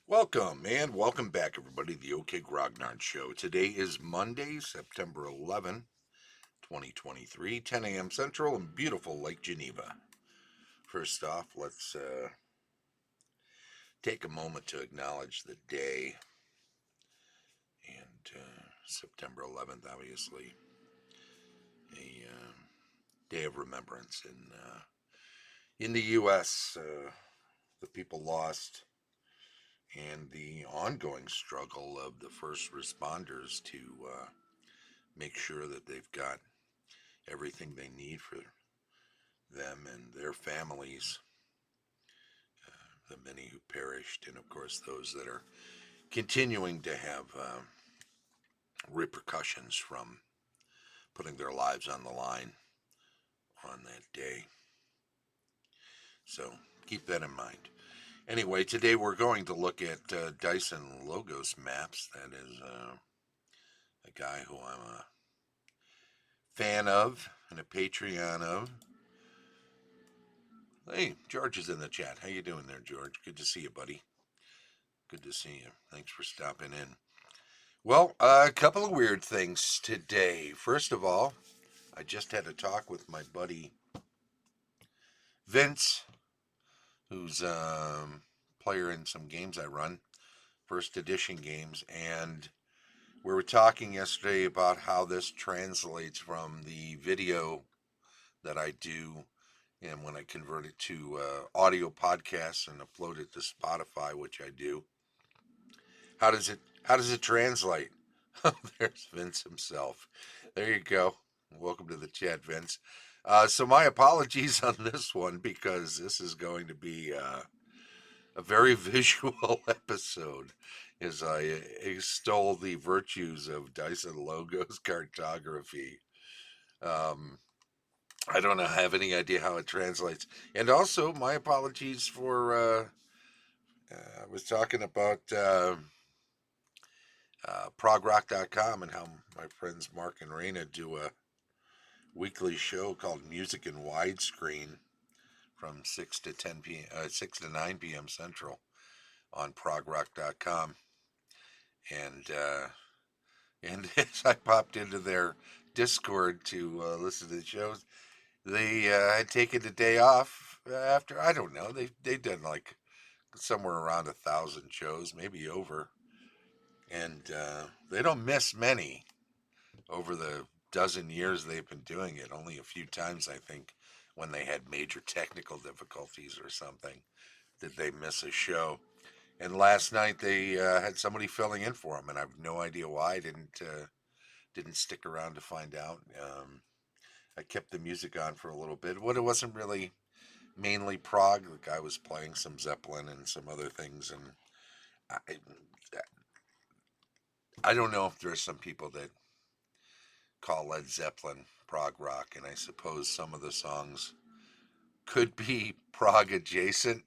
Welcome and welcome back, everybody, to the OK Grognard Show. Today is Monday, September 11, 2023, 10 a.m. Central in beautiful Lake Geneva. First off, let's take a moment to acknowledge the day and September 11th, obviously, a day of remembrance in the U.S. The people lost and the ongoing struggle of the first responders to make sure that they've got everything they need for them and their families, the many who perished, and of course those that are continuing to have repercussions from putting their lives on the line on that day. So keep that in mind. Anyway, today we're going to look at Dyson Logos Maps. That is a guy who I'm a fan of and a Patreon of. Hey, George is in the chat. How you doing there, George? Good to see you, buddy. Good to see you. Thanks for stopping in. Well, a couple of weird things today. First of all, I just had a talk with my buddy Vince, who's player in some games I run, first edition games, and we were talking yesterday about how this translates from the video that I do, and when I convert it to audio podcasts and upload it to Spotify, which I do. How does it translate? There's Vince himself. There you go. Welcome to the chat, Vince. So my apologies on this one because this is going to be a very visual episode as I extol the virtues of Dyson Logos cartography. Um, I don't have any idea how it translates. And also, my apologies for, I was talking about progrock.com and how my friends Mark and Raina do a weekly show called Music in Widescreen from 6 to 10 p.m. 6 to 9 p.m. Central on progrock.com. And as I popped into their Discord to listen to the shows, they had taken the day off after, I don't know, they've done like somewhere around 1,000 shows, maybe over. And they don't miss many over the dozen years they've been doing it. Only a few times, I think, when they had major technical difficulties or something, did they miss a show. And last night they had somebody filling in for them, and I have no idea why. I didn't stick around to find out. I kept the music on for a little bit. What it wasn't really mainly prog. The guy was playing some Zeppelin and some other things, and I don't know if there's some people that call Led Zeppelin prog rock, and I suppose some of the songs could be prog adjacent,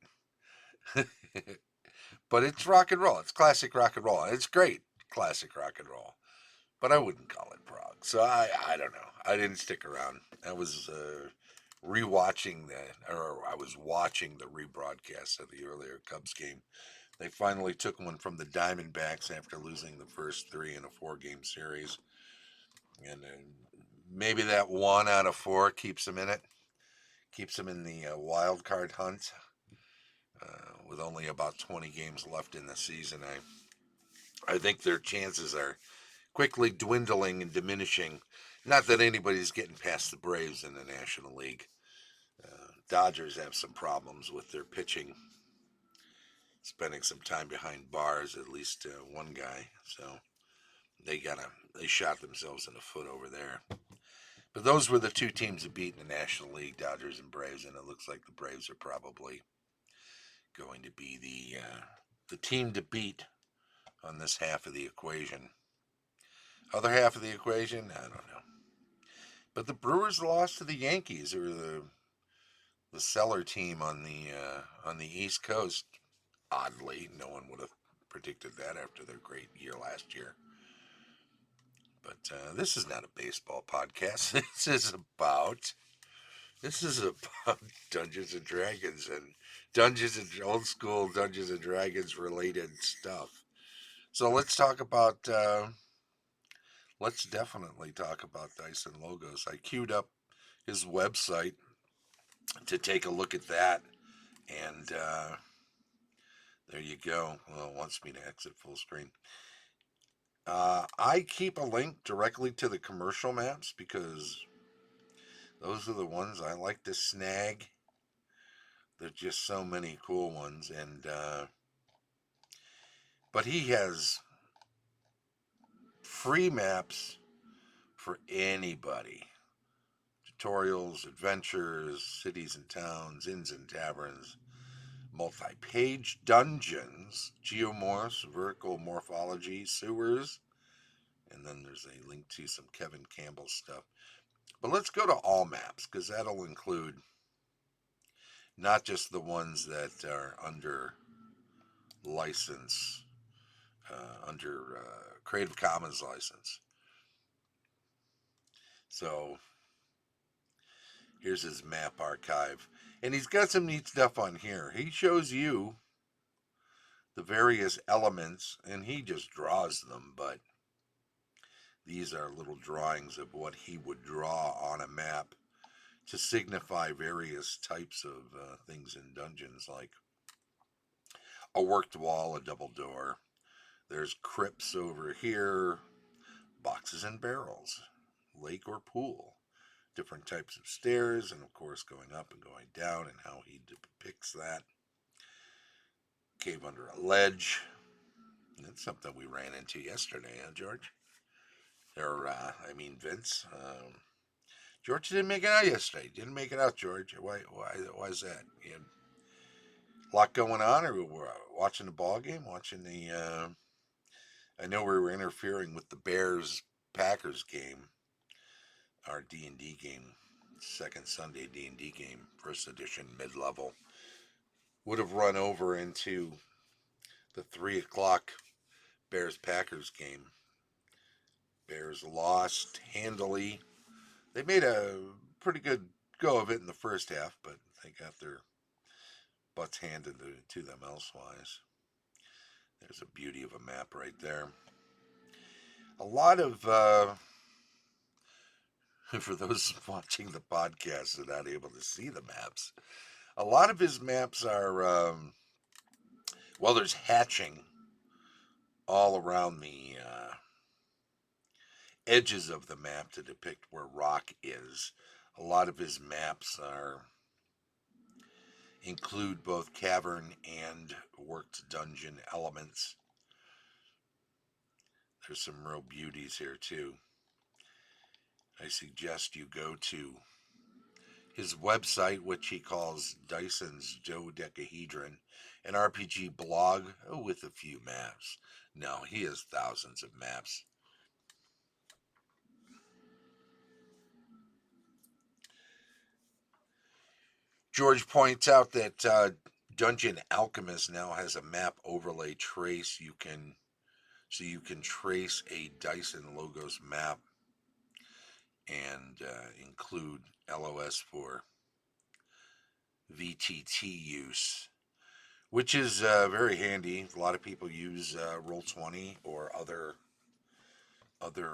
but it's rock and roll. It's classic rock and roll. It's great classic rock and roll, but I wouldn't call it prog. So I don't know. I didn't stick around. I was rewatching or I was watching the rebroadcast of the earlier Cubs game. They finally took one from the Diamondbacks after losing the first three in a 4-game series, and maybe that 1 out of 4 keeps them in it. Keeps them in the wild card hunt with only about 20 games left in the season. I think their chances are quickly dwindling and diminishing. Not that anybody's getting past the Braves in the National League. Dodgers have some problems with their pitching, spending some time behind bars, at least one guy. So they shot themselves in the foot over there. But those were the two teams that beat in the National League, Dodgers and Braves, and it looks like the Braves are probably going to be the team to beat on this half of the equation. Other half of the equation, I don't know. But the Brewers lost to the Yankees, who are the cellar team on the East Coast. Oddly, no one would have predicted that after their great year last year. But this is not a baseball podcast. This is about This is about Dungeons and Dragons and Dungeons and old school Dungeons and Dragons related stuff. So let's definitely talk about Dyson Logos. I queued up his website to take a look at that, and there you go. Well, it wants me to exit full screen. I keep a link directly to the commercial maps because those are the ones I like to snag. There's just so many cool ones, and but he has free maps for anybody. Tutorials, adventures, cities and towns, inns and taverns, multi-page dungeons, geomorphs, vertical morphology, sewers, and then there's a link to some Kevin Campbell stuff. But let's go to all maps because that'll include not just the ones that are under license, under Creative Commons license. So here's his map archive. And he's got some neat stuff on here. He shows you the various elements and he just draws them, but these are little drawings of what he would draw on a map to signify various types of things in dungeons, like a worked wall, a double door. There's crypts over here, boxes and barrels, lake or pool, different types of stairs, and of course going up and going down, and how he depicts that. Cave under a ledge. That's something we ran into yesterday, huh, George? Or, Vince. George didn't make it out yesterday. Didn't make it out, George. Why is that? You had a lot going on, or watching the ball game, watching the. I know we were interfering with the Bears Packers game, our D&D game, second Sunday D&D game, first edition, mid level. Would have run over into the 3 o'clock Bears Packers game. Bears lost handily. They made a pretty good go of it in the first half, but they got their butts handed to them elsewise. There's a beauty of a map right there. A lot of, for those watching the podcast and not able to see the maps, a lot of his maps are, well, there's hatching all around the edges of the map to depict where rock is. A lot of his maps include both cavern and worked dungeon elements. There's some real beauties here too. I suggest you go to his website, which he calls Dyson's Dodecahedron, an RPG blog with a few maps. No, he has thousands of maps. George points out that Dungeon Alchemist now has a map overlay trace. You can trace a Dyson Logos map and include LOS for VTT use, which is very handy. A lot of people use Roll20 or other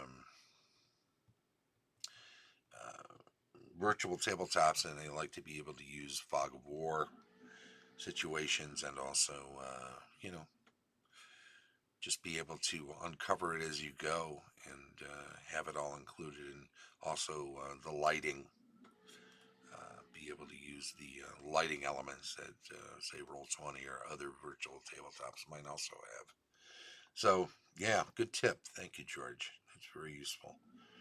uh, virtual tabletops, and they like to be able to use Fog of War situations, and also just be able to uncover it as you go and have it all included, and also the lighting. Be able to use the lighting elements that, say, Roll20 or other virtual tabletops might also have. So, yeah, good tip. Thank you, George. That's very useful.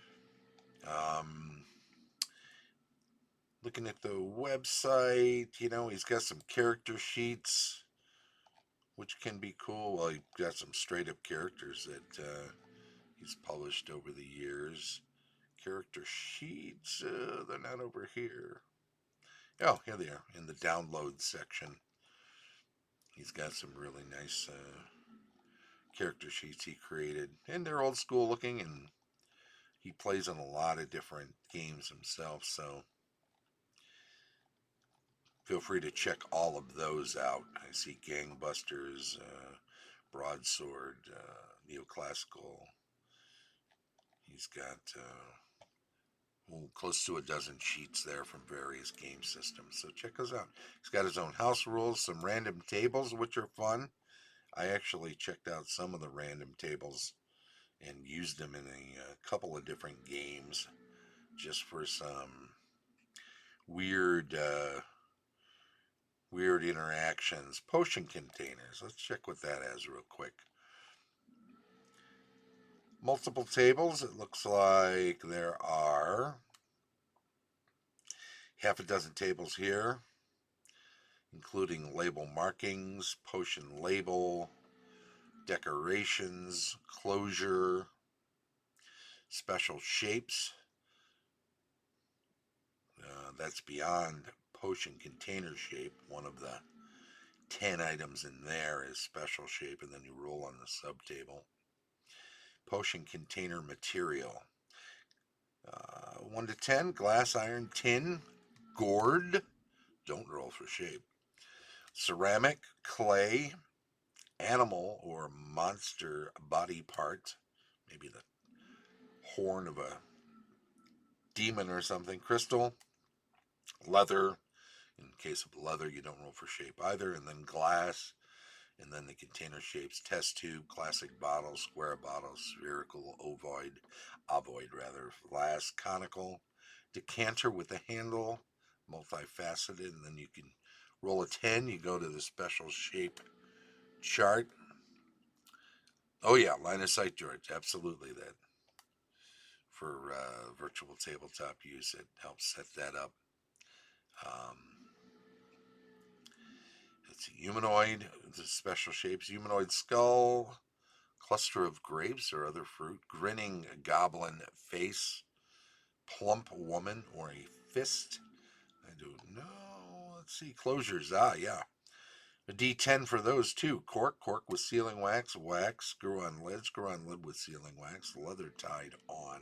Um, Looking at the website, he's got some character sheets, which can be cool. Well, he's got some straight up characters that he's published over the years. Character sheets, they're not over here. Oh, here they are in the download section. He's got some really nice character sheets he created, and they're old school looking, and he plays in a lot of different games himself, so feel free to check all of those out. I see Gangbusters, Broadsword, Neoclassical. He's got close to a dozen sheets there from various game systems. So check us out. He's got his own house rules, some random tables, which are fun. I actually checked out some of the random tables and used them in a couple of different games just for some weird weird interactions. Potion containers. Let's check what that has real quick. Multiple tables. It looks like there are half a dozen tables here, including label markings, potion label, decorations, closure, special shapes. That's beyond potion container shape. One of the 10 items in there is special shape, and then you roll on the sub table. Potion container material. 1 to 10, glass, iron, tin, gourd. Don't roll for shape. Ceramic, clay, animal or monster body part. Maybe the horn of a demon or something. Crystal, leather. In case of leather, you don't roll for shape either. And then glass. And then the container shapes: test tube, classic bottle, square bottle, spherical, ovoid rather, flask, conical, decanter with a handle, multifaceted. And then you can roll a 10. You go to the special shape chart. Oh yeah, line of sight, George. Absolutely that. For virtual tabletop use, it helps set that up. Um, it's a humanoid. The special shapes: humanoid skull, cluster of grapes or other fruit, grinning goblin face, plump woman or a fist. I don't know. Let's see. Closures. Ah, yeah. A D10 for those too. Cork with sealing wax, screw on lid with sealing wax, leather tied on.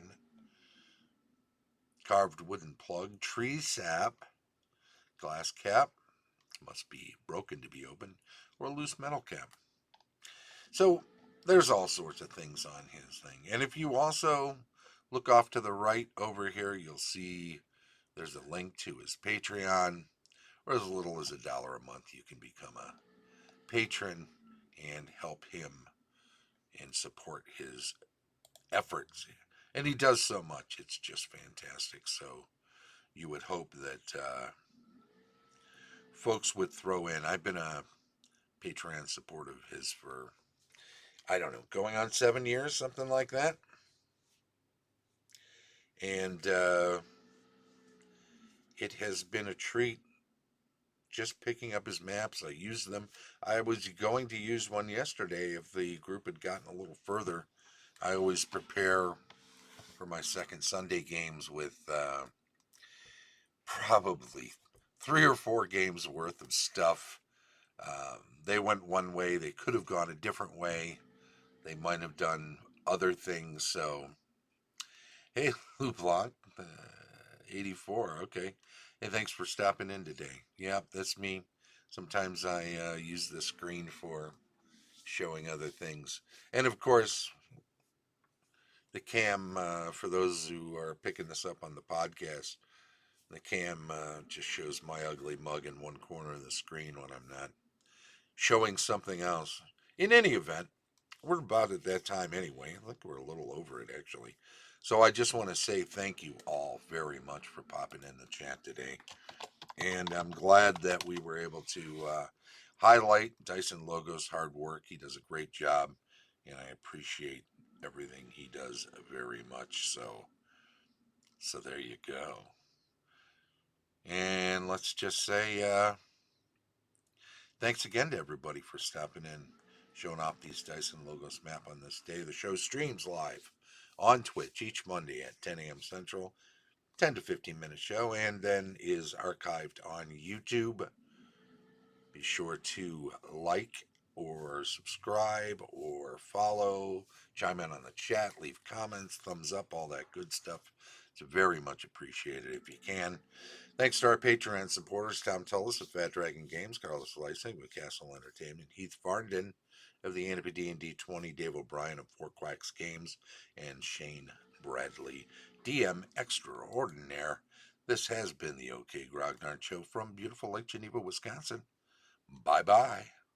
Carved wooden plug, tree sap, glass cap, must be broken to be opened, or a loose metal cap. So there's all sorts of things on his thing. And if you also look off to the right over here, you'll see there's a link to his Patreon, or as little as $1 a month, you can become a patron and help him and support his efforts. And he does so much, it's just fantastic. So you would hope that folks would throw in. I've been a Patreon supporter of his for, I don't know, going on 7 years, something like that. And it has been a treat just picking up his maps. I use them. I was going to use one yesterday if the group had gotten a little further. I always prepare for my second Sunday games with probably 3 or 4 games worth of stuff. They went one way. They could have gone a different way. They might have done other things. So, hey, Lou Blanc, 84. Okay. Hey, thanks for stopping in today. Yeah, that's me. Sometimes I use the screen for showing other things. And of course, the cam, for those who are picking this up on the podcast, the cam just shows my ugly mug in one corner of the screen when I'm not showing something else. In any event, we're about at that time anyway. I think we're a little over it actually. So I just want to say thank you all very much for popping in the chat today. And I'm glad that we were able to highlight Dyson Logo's hard work. He does a great job, and I appreciate everything he does very much. So there you go. And let's just say thanks again to everybody for stopping in, showing off these Dyson Logos map on this day. The show streams live on Twitch each Monday at 10 a.m. Central, 10 to 15-minute show, and then is archived on YouTube. Be sure to like or subscribe or follow, chime in on the chat, leave comments, thumbs up, all that good stuff. It's very much appreciated if you can. Thanks to our Patreon supporters, Tom Tullis of Fat Dragon Games, Carlos Leising with Castle Entertainment, Heath Farndon of the Antipa D&D 20, Dave O'Brien of Four Quacks Games, and Shane Bradley, DM Extraordinaire. This has been the OK Grognard Show from beautiful Lake Geneva, Wisconsin. Bye-bye.